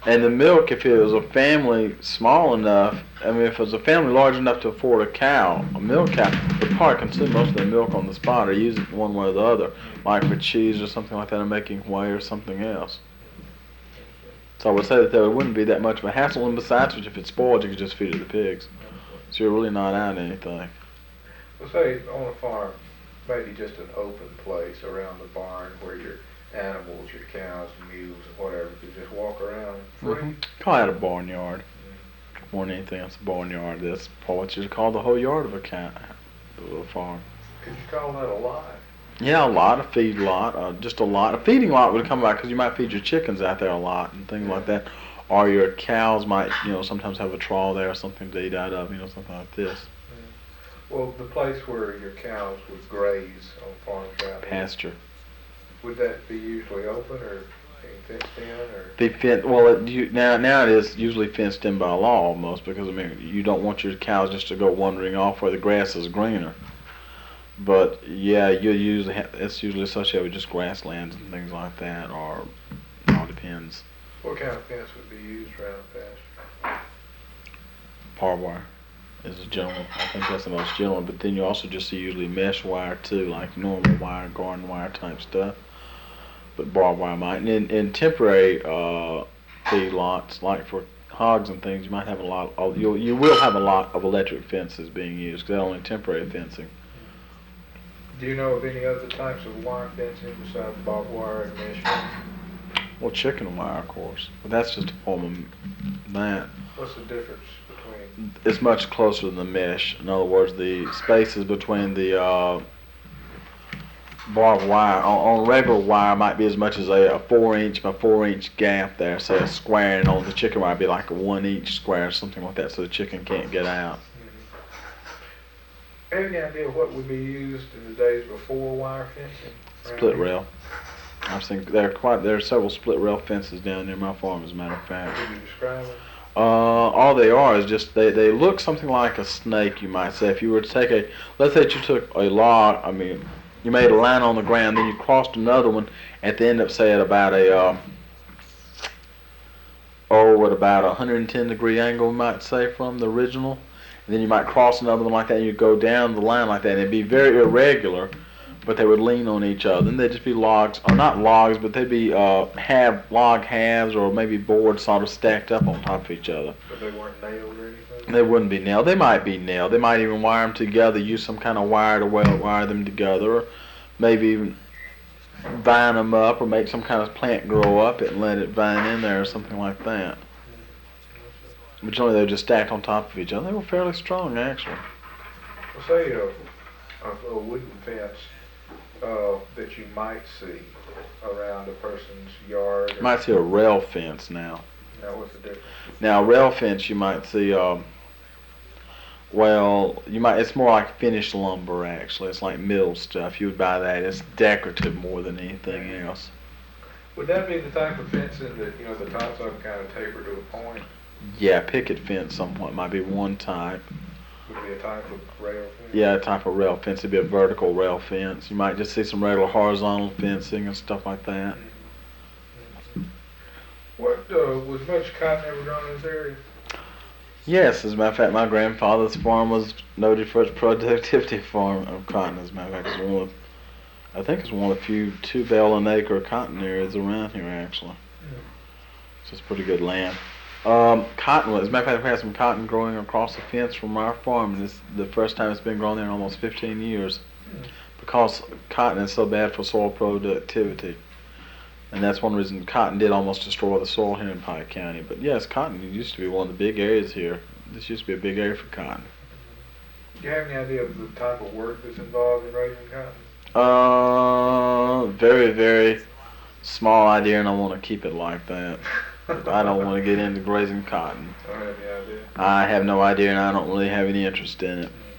And the milk, if it was a family small enough, I mean, if it was a family large enough to afford a milk cow, would probably consume most of their milk on the spot or use it one way or the other, like for cheese or something like that, or making whey or something else. So I would say that there wouldn't be that much of a hassle, and besides which, if it's spoiled, you could just feed it to the pigs. So you're really not out anything. Well, say on a farm, maybe just an open place around the barn where your animals, your cows, mules, and whatever, could just walk around free. Call that a barnyard. More than anything else, a barnyard. That's what you call the whole yard of a farm. Could you call that a lot? Yeah, a lot, a feed lot, just a lot. A feeding lot would come about because you might feed your chickens out there a lot and things like that. Or your cows might, sometimes have a trough there or something to eat out of, something like this. Well, the place where your cows would graze on farms out Pasture. would that be usually open or fenced in or? Be fenced. Well, now it is usually fenced in by law almost because you don't want your cows just to go wandering off where the grass is greener. But yeah, it's usually associated with just grasslands and things like that, or it all depends. What kind of fence would be used around the pasture? Barbed wire is a general. I think that's the most general. But then you also just see usually mesh wire too, like normal wire, garden wire type stuff. But barbed wire might. And in temporary feedlots, like for hogs and things, you might have you will have a lot of electric fences being used because they're only temporary fencing. Do you know of any other types of wire fencing besides barbed wire and mesh fencing? Well, chicken wire, of course, but that's just a form of that. What's the difference between? It's much closer than the mesh. In other words, the spaces between the barbed wire on regular wire might be as much as a 4-inch by 4-inch gap there, say a square, and on the chicken wire be like a 1-inch square or something like that, so the chicken can't get out. Any idea what would be used in the days before wire fencing? Split rail. I've seen there are several split rail fences down near my farm, as a matter of fact. Can you describe them? All they are is just they look something like a snake, you might say. If you were to take let's say that you took a log, you made a line on the ground, then you crossed another one at the end of, say, at about about a 110-degree angle, we might say, from the original. And then you might cross another one like that, and you'd go down the line like that, and it'd be very irregular, but they would lean on each other. And they'd just be logs, or not logs, but they'd be log halves, or maybe boards sort of stacked up on top of each other. But they weren't nailed or anything? They wouldn't be nailed. They might be nailed. They might even wire them together, use some kind of wire to wire them together, or maybe even vine them up, or make some kind of plant grow up and let it vine in there or something like that. But generally they're just stacked on top of each other. They were fairly strong, actually. Well, say a wooden fence that you might see around a person's yard. You might see a rail fence now. Now, what's the difference? Now, a rail fence you might see, it's more like finished lumber, actually. It's like mill stuff. You would buy that. It's decorative more than anything else. Would that be the type of fencing that, the tops of them kind of taper to a point? Yeah, picket fence somewhat might be one type. Would be a type of rail fence? Yeah, a type of rail fence. It'd be a vertical rail fence. You might just see some regular horizontal fencing and stuff like that. What, was much cotton ever grown in this area? Yes, as a matter of fact, my grandfather's farm was noted for its productivity farm of cotton. As a matter of fact, I think it's one of the few 2 bale an acre cotton areas around here, actually. So it's pretty good land. Cotton, as a matter of fact, we had some cotton growing across the fence from our farm, and it's the first time it's been grown there in almost 15 years. Because cotton is so bad for soil productivity. And that's one reason cotton did almost destroy the soil here in Pike County. But yes, cotton used to be one of the big areas here. This used to be a big area for cotton. Do you have any idea of the type of work that's involved in raising cotton? Very, very small idea, and I want to keep it like that. I don't want to get into grazing cotton. I don't have any idea. I have no idea, and I don't really have any interest in it.